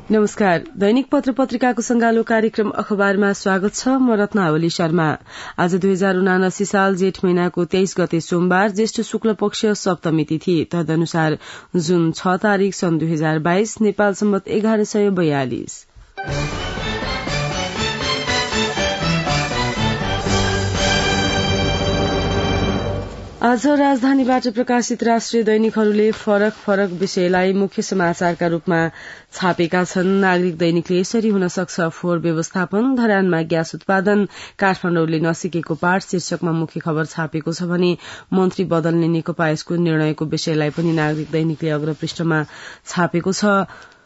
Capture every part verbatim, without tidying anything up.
नमस्कार। दैनिक पत्र पत्रिकाको संगालो कार्यक्रम अखबारमा स्वागत छ। म रत्नावली शर्मा। आज दुई हजार उनासी साल जेठ महिनाको तेइस गते सोमबार ज्येष्ठ शुक्ल पक्ष सप्तमी तिथि, तदनुसार जुन छ तारीक सन् दुई हजार बाइस, नेपाल सम्वत एघार सय बयालिस। आज राजधानीबाट प्रकाशित राष्ट्रिय दैनिकहरूले फरक फरक विषयलाई मुख्य समाचारका रूपमा छापेका छन्। नागरिक दैनिकले यसरी हुन सक्छ फोहोर व्यवस्थापन, धरानमा ग्यास उत्पादन, काठमाडौँले नसिकेको पाठ शीर्षकमा मुख्य खबर छापेको छ भने मन्त्री बदल्ने नेकपा यसको निर्णयको विषयलाई पनि नागरिक दैनिकले अग्रपृष्ठमा छापेको छ।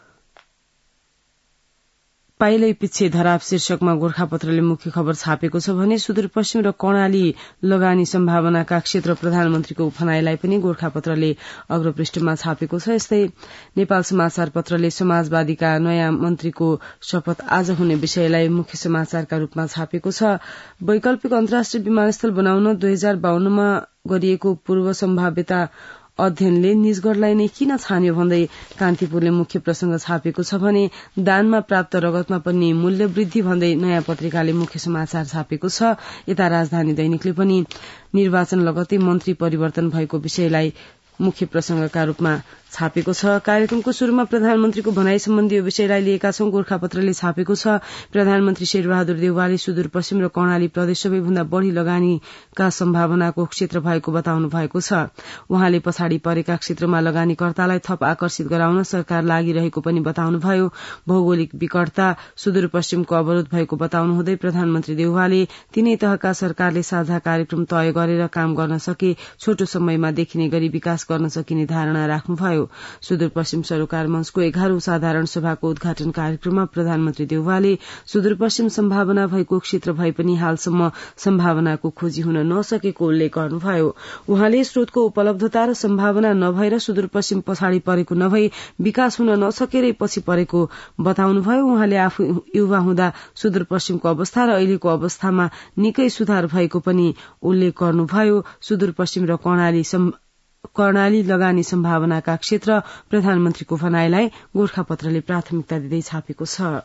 पाइलै पिच्छे धराप शीर्षकमा गोर्खापत्रले मुख्य खबर छापेको छ भने सुदूरपश्चिम र कर्णाली लगानी सम्भावनाका क्षेत्र प्रधानमन्त्रीको भनाईलाई पनि गोर्खापत्रले अग्रपृष्ठमा छापेको छ। यस्तै नेपाल समाचार पत्रले समाजवादीका नयाँ मन्त्रीको शपथ आज हुने विषयलाई मुख्य समाचारका रूपमा छापेको छ। वैकल्पिक अन्तर्राष्ट्रिय विमानस्थल बनाउन दुई हजार बाहन्नमा गरिएको पूर्व सम्भाव्यता अध्ययनले निजगढलाई नै किन छान्यो भन्दै कान्तिपुरले मुख्य प्रसंग छापेको छ भने दानमा प्राप्त रगतमा पनि मूल्य वृद्धि भन्दै नयाँ पत्रिकाले मुख्य समाचार छापेको छ। यता राजधानी दैनिकले पनि निर्वाचन लगत्तै मन्त्री परिवर्तन भएको विषयलाई मुख्य प्रसंगका रूपमा छापेको छ। कार्यक्रमको शुरूमा प्रधानमन्त्रीको भनाई सम्बन्धी यो विषयलाई लिएका छौं। गोर्खापत्रले छापेको छ प्रधानमन्त्री शेरबहादुर देउवाले सुदूरपश्चिम र कर्णाली प्रदेश सबैभन्दा बढ़ी लगानीका सम्भावनाको क्षेत्र भएको बताउनु भएको छ। उहाँले पछाडि परेका क्षेत्रमा लगानीकर्तालाई थप आकर्षित गराउन सरकार लागिरहेको पनि बताउनुभयो। भौगोलिक विकटता सुदूरपश्चिमको अवरोध भएको बताउनुहुँदै प्रधानमन्त्री देउवाले तीनै तहका सरकारले साझा कार्यक्रम तय गरेर काम गर्न सके छोटो समयमा देखिने गरी विकास गर्न सकिने धारणा राख्नुभयो। सुदूरपश्चिम सरोकार मञ्चको एघारौं साधारण सभाको उद्घाटन कार्यक्रममा प्रधानमन्त्री देउवाले सुदूरपश्चिम सम्भावना भएको क्षेत्र भए पनि हालसम्म सम्भावनाको खोजी हुन नसकेको उल्लेख गर्नुभयो। उहाँले स्रोतको उपलब्धता र सम्भावना नभएर सुदूरपश्चिम पछाडि परेको नभई विकास हुन नसकेरै पछि परेको बताउनुभयो। उहाँले आफू युवा हुँदा सुदूरपश्चिमको अवस्था र अहिलेको अवस्थामा निकै सुधार भएको पनि उल्लेख गर्नुभयो। सुदूरपश्चिम र कर्णाली कर्णाली लगानी सम्भावनाका क्षेत्र प्रधानमन्त्रीको भनाईलाई गोर्खापत्रले प्राथमिकता दिँदै छापेको छ।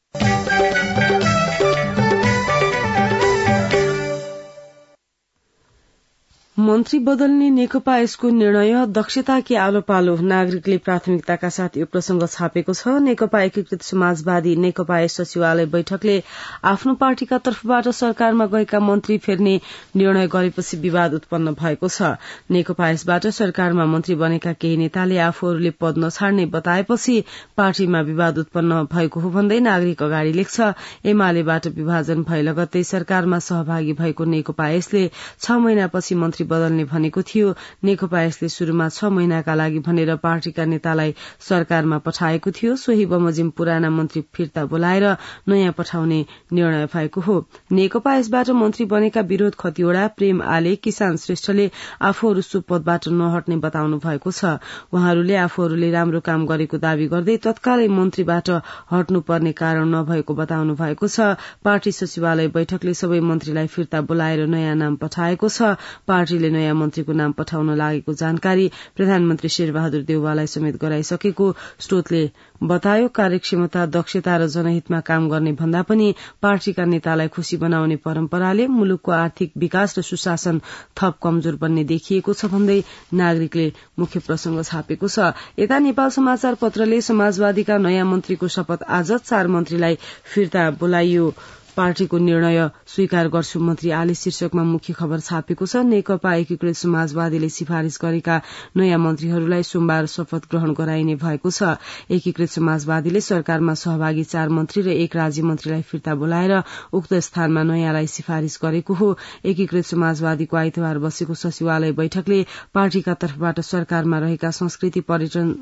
मन्त्री बदल्ने नेकपा यसको निर्णय दक्षता के आलो पालो, नागरिकले प्राथमिकताका साथ यो प्रसंग छापेको छ। नेकपा एकीकृत समाजवादी नेकपा यस सचिवालय बैठकले आफ्नो पार्टीका तर्फबाट सरकारमा गएका मन्त्री फेर्ने निर्णय गरेपछि विवाद उत्पन्न भएको छ। नेकपा यसबाट सरकारमा मन्त्री बनेका केही नेताले आफूहरूले पद नछाड्ने बताएपछि पार्टीमा विवाद उत्पन्न भएको हो भन्दै नागरिक अगाडि लेख्छ। एमालेबाट विभाजन भए लगत्तै सरकारमा सहभागी भएको नेकपा यसले छ महिनापछि मन्त्री बदल्ने भनेको थियो। नेकपा यसले शुरूमा छ महिनाका लागि भनेर पार्टीका नेतालाई सरकारमा पठाएको थियो। सोही बमोजिम पुराना मन्त्री फिर्ता बोलाएर नयाँ पठाउने निर्णय भएको हो। नेकपा यसबाट मन्त्री बनेका विरोध खतिवड़ा, प्रेम आले, किसान श्रेष्ठले आफूहरू सो पदबाट नहट्ने बताउनु भएको छ। उहाँहरूले आफूहरूले राम्रो काम गरेको दावी गर्दै तत्कालै मन्त्रीबाट हट्नुपर्ने कारण नभएको बताउनु भएको छ। पार्टी सचिवालय बैठकले सबै मन्त्रीलाई फिर्ता बोलाएर नयाँ नाम पठाएको छ। पार्टीले नयाँ मन्त्रीको नाम पठाउन लागेको जानकारी प्रधानमन्त्री शेरबहादुर देउवालाई समेत गराइसकेको स्रोतले बतायो। कार्यक्षमता, दक्षता र जनहितमा काम गर्ने भन्दा पनि पार्टीका नेतालाई खुशी बनाउने परम्पराले मुलुकको आर्थिक विकास र सुशासन थप कमजोर बन्ने देखिएको छ भन्दै नागरिकले मुख्य प्रसंग छापेको छ। यता नेपाल समाचार पत्रले समाजवादीका नयाँ मन्त्रीको शपथ आज, चार मन्त्रीलाई फिर्ता बोलाइयो, पार्टीको निर्णय स्वीकार गर्छु मन्त्री आले शीर्षकमा मुख्य खबर छापेको छ। नेकपा एकीकृत समाजवादीले सिफारिश गरेका नयाँ मन्त्रीहरूलाई सोमबार शपथ ग्रहण गराइने भएको छ। एकीकृत समाजवादीले सरकारमा सहभागी चार मन्त्री र एक राज्य मन्त्रीलाई फिर्ता बोलाएर उक्त स्थानमा नयाँलाई सिफारिश गरेको हो। एकीकृत समाजवादीको आइतबार बसेको सचिवालय बैठकले पार्टीका तर्फबाट सरकारमा रहेका संस्कृति, पर्यटन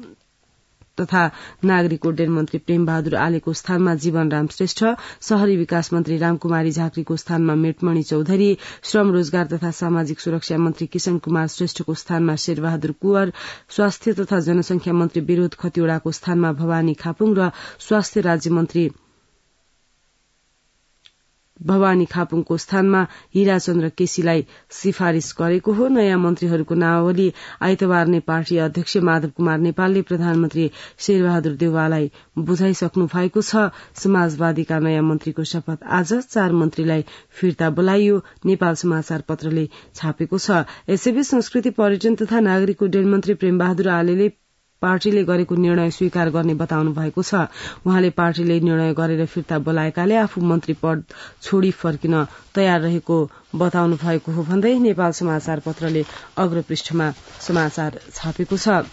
तथा नागरिक उड्डयन मन्त्री प्रेम बहादुर आलेको स्थानमा जीवनराम श्रेष्ठ, शहरी विकास मन्त्री रामकुमारी झाँक्रीको स्थानमा मेटमणि चौधरी, श्रम रोजगार तथा सामाजिक सुरक्षा मन्त्री किशन कुमार श्रेष्ठको स्थानमा शेरबहादुर कुँवर, स्वास्थ्य तथा जनसंख्या मन्त्री विरोध खतिवड़ाको स्थानमा भवानी खापुङ र स्वास्थ्य राज्य मन्त्री भवानी खापुङको स्थानमा हीराचन्द्र केसीलाई सिफारिश गरेको हो। नयाँ मन्त्रीहरूको नामावली आइतबार नै पार्टी अध्यक्ष माधव कुमार नेपालले प्रधानमन्त्री शेरबहादुर देउवालाई बुझाइसक्नु भएको छ। समाजवादीका नयाँ मन्त्रीको शपथ आज, चार मन्त्रीलाई फिर्ता बोलाइयो, नेपाल समाचार पत्रले छापेको छ। यसैबीच संस्कृति पर्यटन तथा नागरिक उड्डयन मन्त्री प्रेमबहादुर आलेले पार्टीले गरेको निर्णय स्वीकार गर्ने बताउनु भएको छ। उहाँले पार्टीले निर्णय गरेर फिर्ता बोलाएकाले आफू मन्त्री पद छोडी फर्किन तयार रहेको बताउनु भएको हो भन्दै नेपाल समाचार पत्रले अग्रपृष्ठमा समाचार छापेको छ।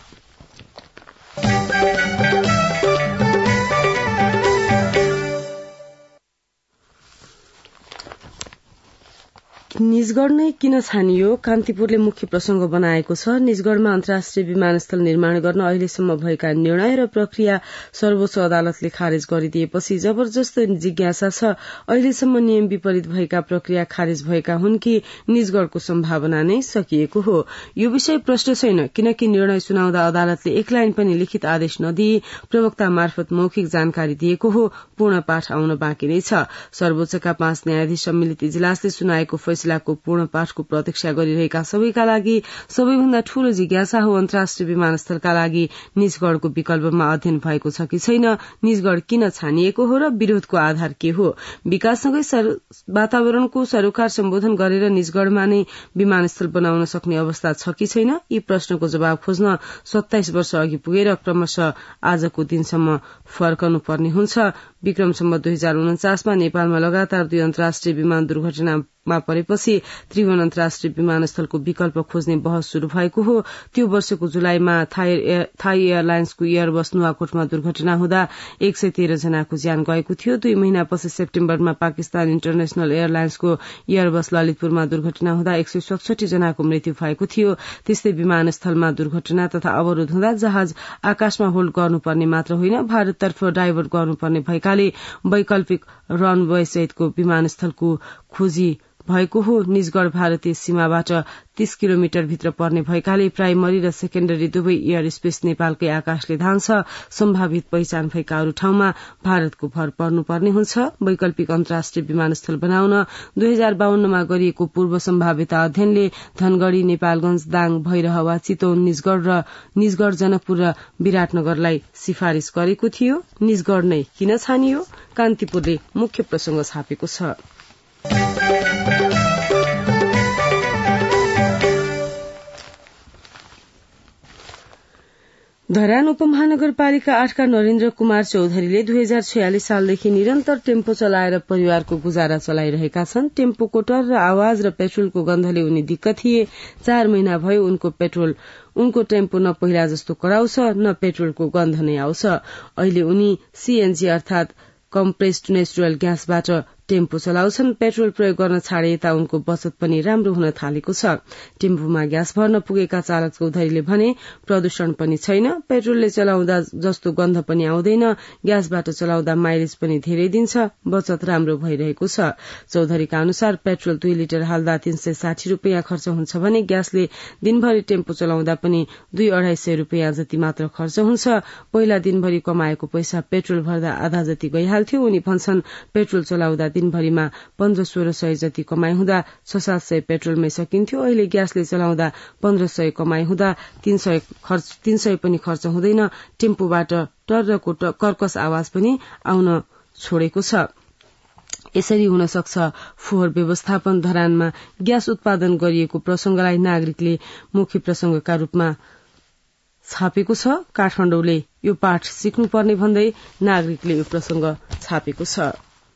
निजगढ़ नै किन छानियो, कान्तिपुरले मुख्य प्रसंग बनाएको छ। निजगढ़मा अन्तर्राष्ट्रिय विमानस्थल निर्माण गर्न अहिलेसम्म भएका निर्णय र प्रक्रिया सर्वोच्च अदालतले खारेज गरिदिएपछि जबरजस्त जिज्ञासा छ, अहिलेसम्म नियम विपरीत भएका प्रक्रिया खारेज भएका हुन् कि निजगढ़को सम्भावना नै सकिएको हो। यो विषय प्रश्न छैन, किनकि निर्णय सुनाउँदा अदालतले एक लाइन पनि लिखित आदेश नदिई प्रवक्ता मार्फत मौखिक जानकारी दिएको हो। पूर्ण पाठ आउन बाँकी नै छ। सर्वोच्चका पाँच न्यायाधीश सम्मिलित इजलासले सुनाएको फैसलाको पूर्ण पाठको प्रतीक्षा गरिरहेका सबैका लागि सबैभन्दा ठूलो जिज्ञासा हो, अन्तर्राष्ट्रिय विमानस्थलका लागि निजगढ़को विकल्पमा अध्ययन भएको छ कि छैन, निजगढ़ किन छानिएको हो र विरोधको आधार के हो। विकाससँगै वातावरणको सरोकार सम्बोधन गरेर निजगढ़मा नै विमानस्थल बनाउन सक्ने अवस्था छ कि छैन, यी प्रश्नको जवाब खोज्न सत्ताइस वर्ष अघि पुगेर क्रमशः आजको दिनसम्म फर्कनु पर्ने हुन्छ। विक्रमसम्म दुई हजार उन्चासमा नेपालमा लगातार दुई अन्तर्राष्ट्रिय विमान दुर्घटनामा परेपछि त्रिभुवन अन्तर्राष्ट्रिय विमानस्थलको विकल्प खोज्ने बहस शुरू भएको हो। त्यो वर्षको जुलाईमा थाई एयरलाइन्सको एयरबस नुवाकोटमा दुर्घटना हुँदा एक सय तेह्र जनाको ज्यान गएको थियो। दुई महिनापछि सेप्टेम्बरमा पाकिस्तान इन्टरनेशनल एयरलाइन्सको एयरबस ललितपुरमा दुर्घटना हुँदा एक सय सडसठी जनाको मृत्यु भएको थियो। त्यस्तै विमानस्थलमा दुर्घटना तथा अवरोध हुँदा जहाज आकाशमा होल्ड गर्नुपर्ने मात्र होइन, भारततर्फ डाइभर्ट गर्नुपर्ने भएकाले वैकल्पिक रनवे सहितको विमानस्थलको खोजी भएको हो। निजगढ़ भारतीय सीमाबाट तीस किलोमिटर भित्र पर्ने भएकाले प्राइमरी र सेकेन्डरी दुवै एयर स्पेस नेपालकै आकाशले धान्छ। सम्भावित पहिचान भएका अरू ठाउँमा भारतको भर पर्नुपर्ने हुन्छ। वैकल्पिक अन्तर्राष्ट्रिय विमानस्थल बनाउन दुई हजार बाहन्नमा गरिएको पूर्व सम्भाव्यता अध्ययनले धनगढ़ी, नेपालगंज, दाङ, भैरहवा, चितवन, निजगढ़ र निजगढ़, जनकपुर र विराटनगरलाई सिफारिश गरेको थियो। निजगढ़ नै किन छानियो, कान्तिपुरले मुख्य प्रसंग छापेको छ। धरान उपमहानगरपालिका आठका नरेन्द्र कुमार चौधरीले दुई हजार छयालिस सालदेखि निरन्तर टेम्पो चलाएर परिवारको गुजारा चलाइरहेका छन्। टेम्पोको टर र आवाज र पेट्रोलको गन्धले उनी दिक्क थिए। चार महिना भयो उनको पेट्रोल उनको टेम्पो न पहिला जस्तो कराउँछ न पेट्रोलको गन्ध नै आउँछ। अहिले उनी सीएनजी अर्थात कम्प्रेस्ड नेचुरल ग्यासबाट टेम्पो चलाउँछन्। पेट्रोल प्रयोग गर्न छाडे यता उनको बचत पनि राम्रो हुन थालेको छ। टेम्पोमा ग्यास भर्न पुगेका चालक चौधरीले भने प्रदूषण पनि छैन, पेट्रोलले चलाउँदा जस्तो गन्ध पनि आउँदैन, ग्यासबाट चलाउँदा माइलेज पनि धेरै दिन्छ, बचत राम्रो भइरहेको छ। चौधरीका अनुसार पेट्रोल दुई लिटर हाल्दा तीन सय साठी रूपियाँ खर्च हुन्छ भने ग्यासले दिनभरि टेम्पो चलाउँदा पनि दुई अढाई सय रूपियाँ जति मात्र खर्च हुन्छ। पहिला दिनभरि कमाएको पैसा पेट्रोल भर्दा आधा जति गइहाल्थ्यो। उनी भन्छन् पेट्रोल चलाउँदा दिनभरिमा पन्ध्र सोह्र सय जति कमाई हुँदा छ सात सय पेट्रोलमै सकिन्थ्यो। अहिले ग्यासले चलाउँदा पन्ध्र सय कमाई हुँदा तीन सय खर्च तीन सय पनि खर्च हुँदैन। टेम्पोबाट टर्रको कर्कश आवाज पनि आउन छोडेको छ। यसरी हुन सक्छ फोहोर व्यवस्थापन। धरानमा ग्यास उत्पादन गरिएको प्रसंगलाई नागरिकले मुख्य प्रसंगका रूपमा छापेको छ। काठमाडौँले यो पाठ सिक्नुपर्ने भन्दै नागरिकले यो प्रसंग छापेको छ।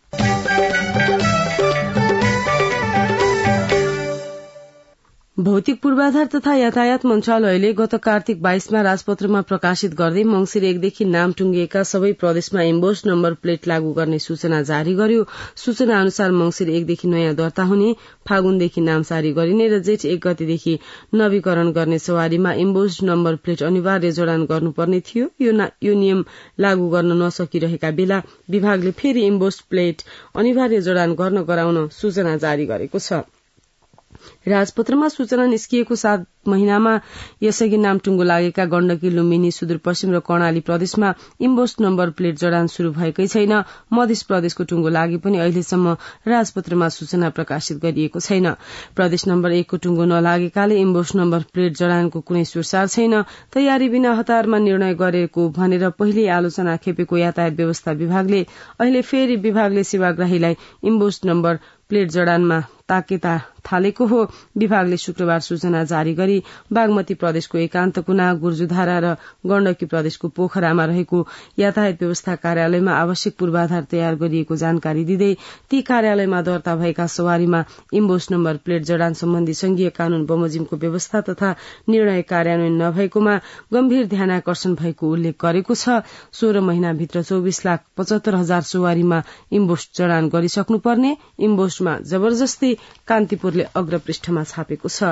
भौतिक पूर्वाधार तथा यातायात मन्त्रालयले गत कार्तिक बाइसमा राजपत्रमा प्रकाशित गर्दै मंगिर एकदेखि नाम टुंगिएका सबै प्रदेशमा इम्बोस नम्बर प्लेट लागू गर्ने सूचना जारी गर्यो। सूचना अनुसार मंगिर एकदेखि नयाँ दर्ता हुने, फागुनदेखि नाम जारी गरिने र जेठ एक गतेदेखि नवीकरण गर्ने सवारीमा इम्बोस नम्बर प्लेट अनिवार्य जडान गर्नुपर्ने थियो। यो नियम लागू गर्न नसकिरहेका बेला विभागले फेरि इम्बोस प्लेट अनिवार्य जडान गर्न गराउन सूचना जारी गरेको छ। राजपत्रमा सूचना निस्किएको सात महिनामा यसअघि नाम टुङ्गो लागेका गण्डकी, लुम्बिनी, सुदूरपश्चिम र कर्णाली प्रदेशमा इम्बोस्ट नम्बर प्लेट जडान शुरू भएकै छैन। मध्य प्रदेशको टुङ्गो लागे पनि अहिलेसम्म राजपत्रमा सूचना प्रकाशित गरिएको छैन। प्रदेश नम्बर एकको टुङ्गो नलागेकाले इम्बोस्ट नम्बर प्लेट जडानको कुनै सुरसार छैन। तयारी बिना हतारमा निर्णय गरेको भनेर पहिले आलोचना खेपेको यातायात व्यवस्था विभागले अहिले फेरि विभागले सेवाग्राहीलाई इम्बोस्ट नम्बर प्लेट जडानमा ताकेता थालेको हो। विभागले शुक्रबार सूचना जारी गरी बागमती प्रदेशको एकान्त कुना, गुर्जुधारा र गण्डकी प्रदेशको पोखरामा रहेको यातायात व्यवस्था कार्यालयमा आवश्यक पूर्वाधार तयार गरिएको जानकारी दिँदै ती कार्यालयमा दर्ता भएका सवारीमा इम्बोस्ट नम्बर प्लेट जडान सम्बन्धी संघीय कानून बमोजिमको व्यवस्था तथा निर्णय कार्यान्वयन नभएकोमा गम्भीर ध्यानाकर्षण भएको उल्लेख गरेको छ। सोह्र महिनाभित्र चौबिस लाख पचहत्तर हजार सवारीमा इम्बोस्ट जडान गरिसक्नुपर्ने इम्बोस्टमा जबरजस्ती कान्तिपुरले अग्रपृष्ठमा छापेको छ।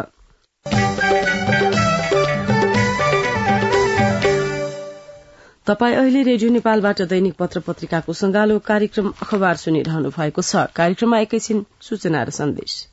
तपाई अहिले रेडियो नेपालबाट दैनिक पत्र पत्रिकाको संगालो कार्यक्रम अखबार सुनिरहनु भएको छ। कार्यक्रममा एकैछिन सूचना र सन्देश।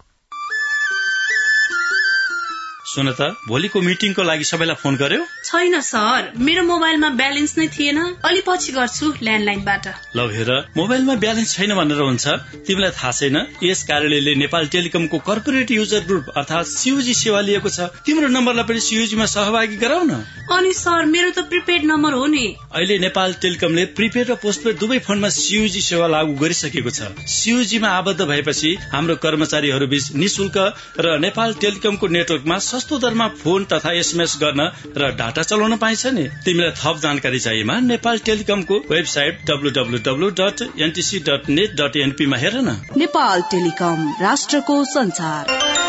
सुन त, भोलिको मिटिङको लागि सबैलाई फोन गर्यो? छैन सर, मेरो मोबाइलमा ब्यालेन्स नै थिएन। अलि पछि गर्छु ल्यान्डलाइनबाट। ल हेर, मोबाइलमा ब्यालेन्स छैन भनेर हुन्छ? तिमीलाई थाहा छैन यस कार्यालयले नेपाल टेलिकमको कर्पोरेट युजर ग्रुप अर्थात सीयूजी सेवा लिएको छ। तिम्रो नम्बरलाई पनि सीयूजीमा सहभागी गराउन। अनि सर, मेरो त प्रिपेड नम्बर हो नि। अहिले नेपाल टेलिकमले प्रिपेड र पोस्टपेड दुवै फोनमा सीयूजी सेवा लागू गरिसकेको छ। सीयूजीमा आबद्ध भएपछि हाम्रो कर्मचारीहरू बीच निशुल्क र नेपाल टेलिकमको नेटवर्कमा सस्तो दरमा फोन तथा एसएमएस गर्न र डाटा चलाउन पाइन्छ नि। तिमीलाई थप जानकारी चाहिएमा नेपाल टेलिकमको website W W W dot NTC dot net dot NP मा हेर न। नेपाल टेलिकम, राष्ट्रको संचार।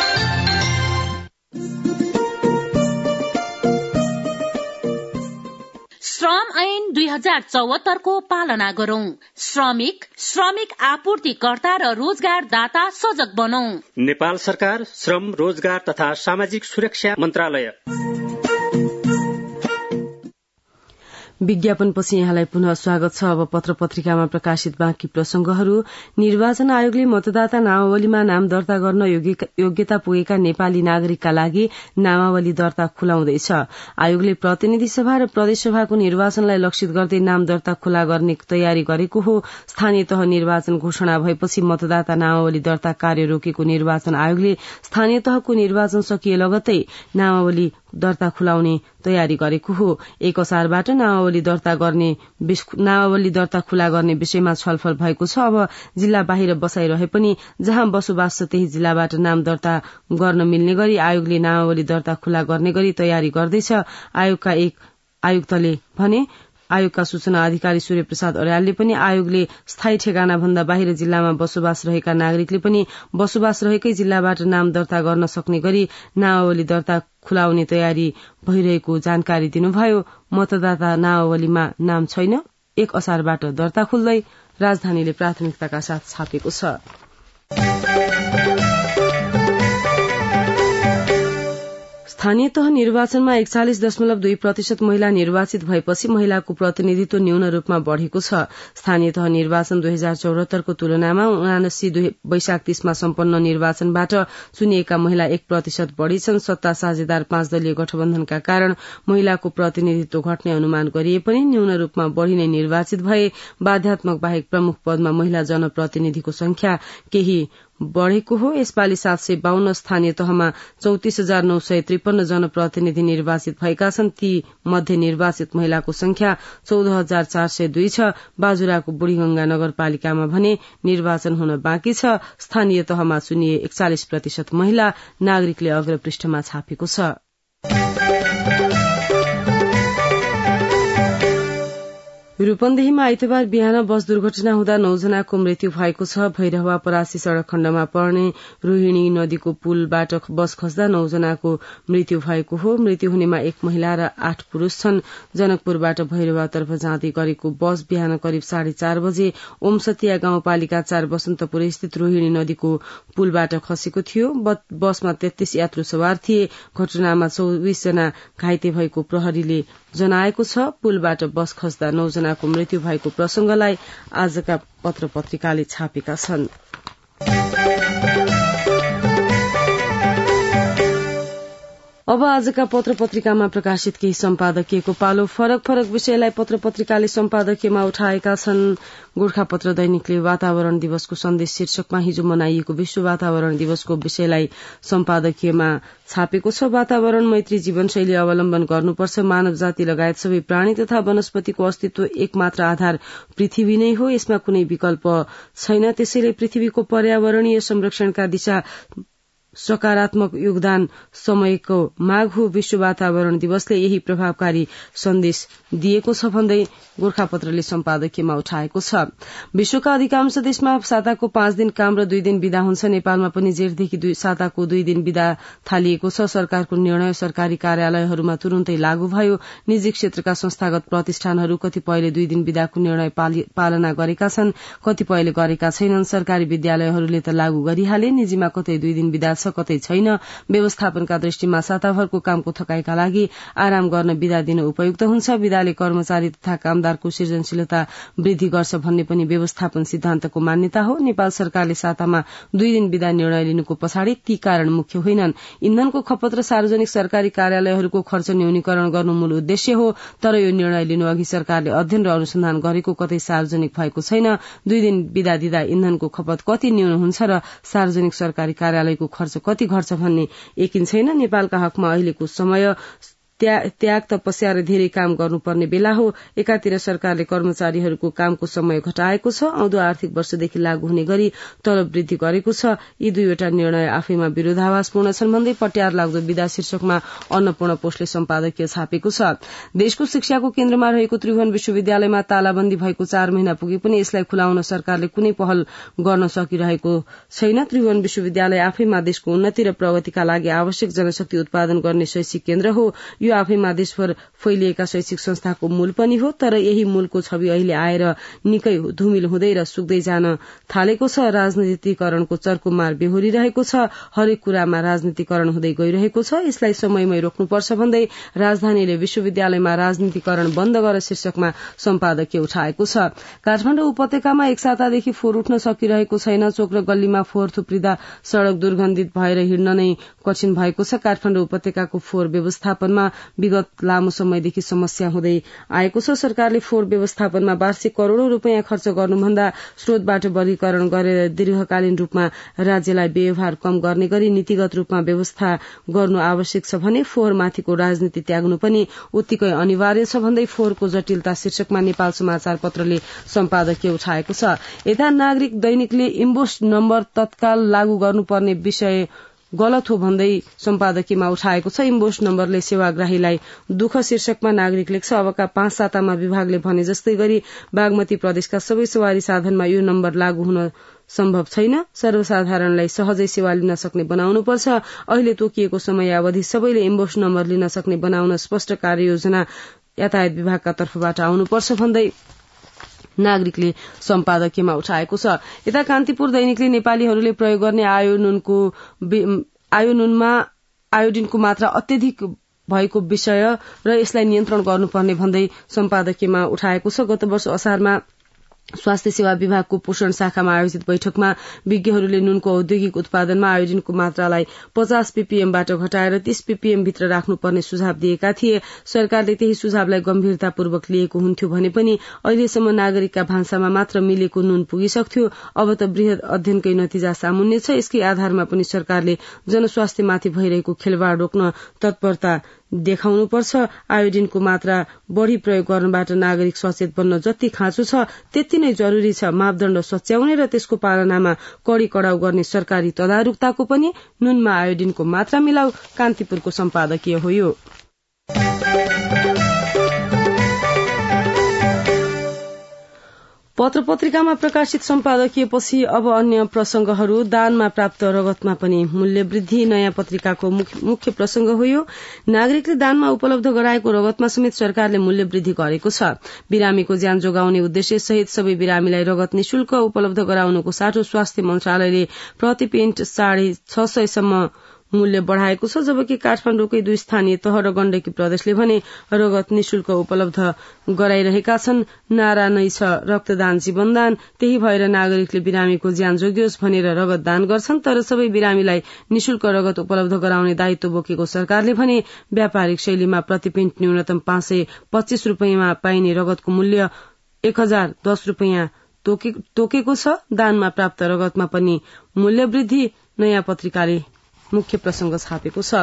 श्रम ऐन दुई हजार चौहत्तर को पालना गरौं। श्रमिक, श्रमिक आपूर्तिकर्ता र रोजगारदाता सजग बनौं। नेपाल सरकार, श्रम, रोजगार तथा सामाजिक सुरक्षा मन्त्रालय। विज्ञापनपछि यहाँलाई पुनः स्वागत छ। अब पत्र पत्रिकामा प्रकाशित बाँकी प्रसंगहरू। निर्वाचन आयोगले मतदाता नामावलीमा नाम दर्ता गर्न योग्यता पुगेका नेपाली नागरिकका लागि नामावली दर्ता खुलाउँदैछ। आयोगले प्रतिनिधि सभा र प्रदेशसभाको निर्वाचनलाई लक्षित गर्दै नाम दर्ता खुला गर्ने तयारी गरेको हो। स्थानीय तह निर्वाचन घोषणा भएपछि मतदाता नामावली दर्ता कार्य रोकेको निर्वाचन आयोगले स्थानीय तहको निर्वाचन सकिए लगत्तै नामावली दर्ता खुलाउने तयारी गरेको हो। एक असारबाट नामावली दर्ता गर्ने नामावली दर्ता खुला गर्ने विषयमा छलफल भएको छ। अब जिल्ला बाहिर बसाइरहे पनि जहाँ बसोबास छ त्यही जिल्लाबाट नाम दर्ता गर्न मिल्ने गरी आयोगले नामावली दर्ता खुला गर्ने गरी तयारी गर्दैछ। आयोगका एक आयुक्तले भने आयोगका सूचना अधिकारी सूर्य प्रसाद अर्यालले पनि आयोगले स्थायी ठेगाना भन्दा बाहिर जिल्लामा बसोबास रहेका नागरिकले पनि बसोबास रहेकै जिल्लाबाट नाम दर्ता गर्न सक्ने गरी नामावली दर्ता खुलाउने तयारी भइरहेको जानकारी दिनुभयो। मतदाता नामावलीमा नाम छैन, एक असारबाट दर्ता खुल्दै राजधानीले प्राथमिकताका साथ छापेको छ। स्थानीय तह निर्वाचनमा एकचालिस दशमलव दुई प्रतिशत महिला निर्वाचित भएपछि महिलाको प्रतिनिधित्व न्यून रूपमा बढ़ेको छ। स्थानीय तह निर्वाचन दुई हजार चौहत्तरको तुलनामा उनासी वैशाख तीसमा सम्पन्न निर्वाचनबाट चुनिएका महिला एक प्रतिशत बढ़ी छन्। सत्ता साझेदार पाँच दलीय गठबन्धनका कारण महिलाको प्रतिनिधित्व घट्ने अनुमान गरिए पनि न्यून रूपमा बढ़ी नै निर्वाचित भए। बाध्यात्मक बाहेक प्रमुख पदमा महिला जनप्रतिनिधिको संख्या केही बढ़ेको हो। यसपालि सात सय बाहन्न स्थानीय तहमा चौतिस हजार नौ सय त्रिपन्न जनप्रतिनिधि निर्वाचित भएका छन्। ती मध्ये निर्वाचित महिलाको संख्या चौध हजार चार सय दुई छ। बाजुराको बुढ़ीगंगा नगरपालिकामा भने निर्वाचन हुन बाँकी छ। स्थानीय तहमा चुनिए एकचालिस प्रतिशत महिला। नागरिकले अग्रपृष्ठमा छापेको छ। रूपन्देहीमा आइतबार बिहान बस दुर्घटना हुँदा नौजनाको मृत्यु भएको छ। भैरहवा परासी सड़क खण्डमा पर्ने रोहिणी नदीको पुलबाट बस खस्दा नौजनाको मृत्यु भएको हो। मृत्यु हुनेमा एक महिला र आठ पुरूष छन्। जनकपुरबाट भैरहवातर्फ जाँदै गरेको बस बिहान करिब साढे चार बजे ओमसतिया गाउँपालिका चार बसन्तपुर स्थित रोहिणी नदीको पुलबाट खसेको थियो। बसमा तेत्तीस यात्रु सवार थिए। घटनामा चौबीस जना घाइते भएको प्रहरीले जनाएको छ। पुलबाट बस खस्दा नौजनाको मृत्यु भएको प्रसंगलाई आजका पत्र पत्रिकाले छापेका छन्। अब आजका पत्र पत्रिकामा प्रकाशित केही सम्पादकीयको पालो। फरक फरक विषयलाई पत्र पत्रिकाले सम्पादकीयमा उठाएका छन्। गोर्खापत्र दैनिकले वातावरण दिवसको सन्देश शीर्षकमा हिजो मनाइएको विश्व वातावरण दिवसको विषयलाई सम्पादकीयमा छापेको छ। वातावरण मैत्री जीवनशैली अवलम्बन गर्नुपर्छ। मानव जाति लगायत सबै प्राणी तथा वनस्पतिको अस्तित्व एकमात्र आधार पृथ्वी नै हो, यसमा कुनै विकल्प छैन। त्यसैले पृथ्वीको पर्यावरणीय संरक्षणका दिशा सकारात्मक योगदान समयको माग हो। विश्व वातावरण दिवसले यही प्रभावकारी सन्देश दिएको छ भन्दै गोर्खापत्रले सम्पादकीयमा उठाएको छ। विश्वका अधिकांश देशमा साताको पाँच दिन काम र दुई दिन बिदा हुन्छ। नेपालमा पनि जेठदेखि साताको दुई दिन बिदा थालिएको छ। सरकारको निर्णय सरकारी कार्यालयहरूमा तुरुन्तै लागू भयो। निजी क्षेत्रका संस्थागत प्रतिष्ठानहरू कतिपयले दुई दिन बिदाको निर्णय पालना गरेका छन्, कतिपयले गरेका छैनन्। सरकारी विद्यालयहरूले त लागू गरिहाले, निजीमा कतै दुई दिन बिदा छ कतै छैन। व्यवस्थापनका दृष्टिमा साताभरको कामको थकाइका लागि आराम गर्न बिदा दिन उपयुक्त हुन्छ। बिदाले कर्मचारी तथा कामदारको सृजनशीलता वृद्धि गर्छ भन्ने पनि व्यवस्थापन सिद्धान्तको मान्यता हो। नेपाल सरकारले सातामा दुई दिन बिदा निर्णय लिनुको पछाडि ती कारण मुख्य होइनन्। इन्धनको खपत र सार्वजनिक सरकारी कार्यालयहरूको खर्च न्यूनीकरण गर्नु मूल उद्देश्य हो। तर यो निर्णय लिनु अघि सरकारले अध्ययन र अनुसन्धान गरेको कतै सार्वजनिक भएको छैन। दुई दिन बिदा दिँदा इन्धनको खपत कति न्यून हुन्छ र सार्वजनिक सरकारी कार्यालयको खर्च कति घट्छ भन्ने यकिन छैन। नेपालका हकमा अहिलेको समय त्याग तपस्या र धेरै काम गर्नुपर्ने बेला हो। एकातिर सरकारले कर्मचारीहरूको कामको समय घटाएको छ, आउँदो आर्थिक वर्षदेखि लागू हुने गरी तलब वृद्धि गरेको छ। यी दुईवटा निर्णय आफैमा विरोधाभासपूर्ण छन् भन्दै पट्यार लाग्दो विदा शीर्षकमा अन्नपूर्ण पोस्टले सम्पादकीय छापेको छ। देशको शिक्षाको केन्द्रमा रहेको त्रिभुवन विश्वविद्यालयमा तालाबन्दी भएको चार महिना पुगे पनि यसलाई खुलाउन सरकारले कुनै पहल गर्न सकिरहेको छैन। त्रिभुवन विश्वविद्यालय आफैमा देशको उन्नति र प्रगतिका लागि आवश्यक जनशक्ति उत्पादन गर्ने शैक्षिक केन्द्र हो। यो आफैमा देशभर फैलिएका शैक्षिक संस्थाको मूल पनि हो। तर यही मूलको छवि अहिले आएर निकै धुमिल हुँदै र सुक्दै जान थालेको छ। राजनीतिकरणको चर्को मार बेहोरिरहेको छ। हरेक कुरामा राजनीतिकरण हुँदै गइरहेको छ। यसलाई समयमै रोक्नुपर्छ भन्दै राजधानीले विश्वविद्यालयमा राजनीतिकरण बन्द गर शीर्षकमा सम्पादकीय उठाएको छ। काठमाडौँ उपत्यकामा एक सातादेखि फोहोर उठ्न सकिरहेको छैन। चोक र गल्लीमा फोहोर थुप्रिँदा सड़क दुर्गन्धित भएर हिँड्न नै कठिन भएको छ। काठमाडौँ उपत्यकाको फोहोर व्यवस्थापनमा विगत लामो समयदेखि समस्या हुँदै आएको छ। सरकारले फोहोर व्यवस्थापनमा वार्षिक करोड़ौं रूपियाँ खर्च गर्नुभन्दा स्रोतबाट वर्गीकरण गरेर दीर्घकालीन रूपमा राज्यलाई व्यवहार कम गर्ने गरी नीतिगत रूपमा व्यवस्था गर्नु आवश्यक छ भने फोहोरमाथिको राजनीति त्याग्नु पनि उत्तिकै अनिवार्य छ भन्दै फोहोरको जटिलता शीर्षकमा नेपाल समाचार पत्रले सम्पादकीय उठाएको छ। यता नागरिक दैनिकले इम्बोस नम्बर तत्काल लागू गर्नुपर्ने विषय गलत हो भन्दै सम्पादकीयमा उठाएको छ। इम्बोस नम्बरले सेवाग्राहीलाई दुःख शीर्षकमा नागरिक लेख्छ। अबका पाँच सातामा विभागले भने जस्तै गरी बागमती प्रदेशका सबै सवारी साधनमा यो नम्बर लागू हुन सम्भव छैन। सर्वसाधारणलाई सहजै सेवा लिन सक्ने बनाउनुपर्छ। अहिले तोकिएको समयावधि सबैले इम्बोस नम्बर लिन सक्ने बनाउन स्पष्ट कार्ययोजना यातायात विभागका तर्फबाट आउनुपर्छ भन्दै नागरिकले सम्पादकीयमा उठाएको छ। यता कान्तिपुर दैनिकले नेपालीहरूले प्रयोग गर्ने आयोनुनको आयोनुनमा आयोडिनको मात्रा अत्यधिक भएको विषय र यसलाई नियन्त्रण गर्नुपर्ने भन्दै सम्पादकीयमा उठाएको छ। गत वर्ष असारमा स्वास्थ्य सेवा विभागको पोषण शाखामा आयोजित बैठकमा विज्ञहरूले नुनको औद्योगिक उत्पादनमा आयोडिनको मात्रालाई पचास पीपीएमबाट घटाएर तीस पीपीएम भित्र राख्नुपर्ने सुझाव दिएका थिए। सरकारले त्यही सुझावलाई गम्भीरतापूर्वक लिएको हुन्थ्यो भने पनि अहिलेसम्म नागरिकका भान्सामा मात्र मिलेको नुन पुगिसक्थ्यो। अब त वृहत अध्ययनकै नतिजा सामुन्य छ। यसकै आधारमा पनि सरकारले जनस्वास्थ्यमाथि भइरहेको खेलवाड रोक्न तत्परता देखाउनुपर्छ। आयोडिनको मात्रा बढ़ी प्रयोग गर्नबाट नागरिक सचेत बन्न जति खाँचो छ त्यति नै जरूरी छ। मापदण्ड सच्याउने र त्यसको पालनामा कड़ी कडाउ गर्ने सरकारी तदारुकताको पनि नुनमा आयोडिनको मात्रा मिलाउ कान्तिपुरको सम्पादकीय हो। यो पत्र पत्रिकामा प्रकाशित सम्पादकीयपछि अब अन्य प्रसंगहरू। दानमा प्राप्त रगतमा पनि मूल्य वृद्धि नयाँ पत्रिकाको मुख्य प्रसंग हो। यो नागरिकले दानमा उपलब्ध गराएको रगतमा समेत सरकारले मूल्य वृद्धि गरेको छ। बिरामीको ज्यान जोगाउने उद्देश्य सहित सबै बिरामीलाई रगत निशुल्क उपलब्ध गराउनुको साटो स्वास्थ्य मन्त्रालयले प्रति पेन्ट साढे छ सयसम्म मूल्य बढ़ाएको छ, जबकि काठमाडौँकै दुई स्थानीय तह र गण्डकी प्रदेशले भने रगत निशुल्क उपलब्ध गराइरहेका छन्। नारा नै छ रक्तदान जीवनदान, त्यही भएर नागरिकले बिरामीको ज्यान जोगियोस् भनेर रगत दान गर्छन्। तर सबै बिरामीलाई निशुल्क रगत उपलब्ध गराउने दायित्व बोकेको सरकारले भने व्यापारिक शैलीमा प्रतिपिण्ड न्यूनतम पाँच सय पच्चीस रूपियाँमा पाइने रगतको मूल्य एक हजार दस रूपियाँ तोकेको छ। दानमा प्राप्त रगतमा पनि मूल्य वृद्धि नयाँ पत्रिकाले मुख्य प्रसंग छापेको छ।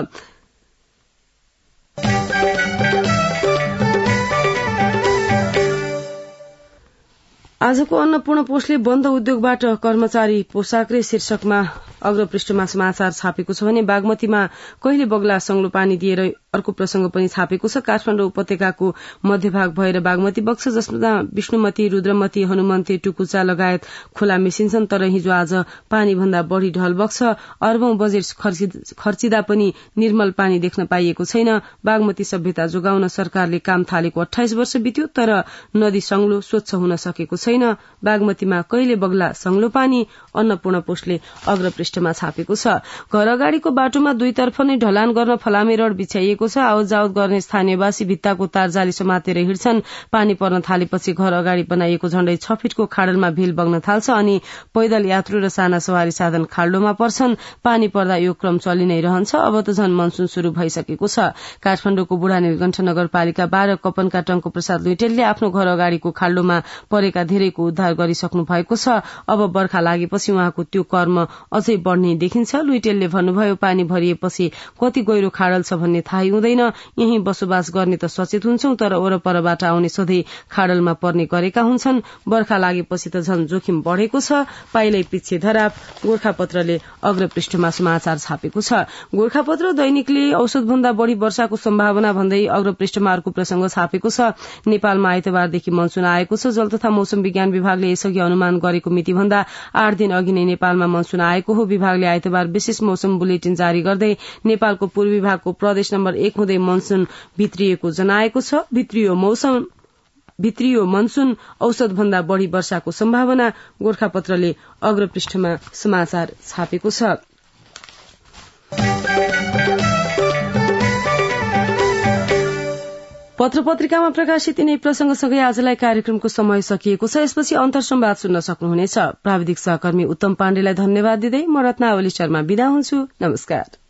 आजको अन्नपूर्ण पोस्टले बन्द उद्योगबाट कर्मचारी पोसाक्रे शीर्षकमा अग्रपृष्ठमा समाचार छापेको छ भने बागमतीमा कहिले बग्ला संग्लो पानी दिएर अर्को प्रसंग पनि छापेको छ। काठमाडौँ उपत्यकाको मध्यभाग भएर बागमती बग्छ, जसमा विष्णुमती, रुद्रमती, हनुमन्ती, टुकुचा लगायत खोला मिसिन्छन्। तर हिजो आज पानी भन्दा बढ़ी ढल बग्छ। अर्बौं बजेट खर्चिदा पनि निर्मल पानी देख्न पाइएको छैन। बागमती सभ्यता जोगाउन सरकारले काम थालेको अठाइस वर्ष बित्यो, तर नदी संग्लो स्वच्छ हुन सकेको छैन। बागमतीमा कहिले बग्ला संग्लो पानी, अन्नपूर्ण पोस्टले अग्रपृष्ठमा छापेको छ। घर अगाडिको बाटोमा दुईतर्फ नै ढलान गर्न फलामे रड बिछाइएको छ। आवत जावत गर्ने स्थानीयवासी भित्ताको तारजाली समातेर हिँड्छन्। पानी पर्न थालेपछि घर अगाडि बनाइएको झण्डै छ फिटको खाडलमा भेल बग्न थाल्छ अनि पैदल यात्रु र साना सवारी साधन खाल्डोमा पर्छन्। पानी पर्दा यो क्रम चलि नै रहन्छ। अब त झन मनसुन शुरू भइसकेको छ। काठमाडौँको बुढा नीलकण्ठ नगरपालिका बाह्र कपनका टंको प्रसाद लुइटेलले आफ्नो घर अगाडिको खाल्डोमा परेका धेरैको उद्धार गरिसक्नु भएको छ। अब बर्खा लागेपछि उहाँको त्यो कर्म अझै बढ़ने देखिन्छ। लुइटेलले भन्नुभयो, पानी भरिएपछि कति गहिरो खाडल छ भन्ने थाहै हुँदैन। यही बसोबास गर्ने त सचेत हुन्छौं, तर वरपरबाट आउने सधैँ खाडलमा पर्ने गरेका हुन्छन्। बर्खा लागेपछि त झन जोखिम बढ़ेको छ। पाइलै पिच्छे धराप गोर्खापत्रले अग्रपृष्ठमा समाचार छापेको छ। गोर्खापत्र दैनिकले औसतभन्दा बढ़ी वर्षाको सम्भावना भन्दै अग्रपृष्ठमा अर्को प्रसंग छापेको छ। नेपालमा आइतबारदेखि मनसुन आएको छ। जल तथा मौसम विज्ञान विभागले यसअघि अनुमान गरेको मिति भन्दा आठ दिन अघि नै नेपालमा मनसुन आएको हो। विभागले आइतबार विशेष मौसम बुलेटिन जारी गर्दै नेपालको पूर्वी भागको प्रदेश नम्बर एक हुँदै मनसुन भित्रिएको जनाएको छ। भित्रियो मौसम भित्रियो मनसुन, औसत भन्दा बढ़ी वर्षाको सम्भावना, गोर्खापत्रले अग्रपृष्ठमा समाचार छापेको छ। पत्र पत्रिकामा प्रकाशित यिनै प्रसंगसँगै आजलाई कार्यक्रमको समय सकिएको छ। यसपछि अन्तर संवाद सुन्न सक्नुहुनेछ। प्राविधिक सहकर्मी उत्तम पाण्डेलाई धन्यवाद दिँदै म रत्नावली शर्मा बिदा हुन्छु। नमस्कार।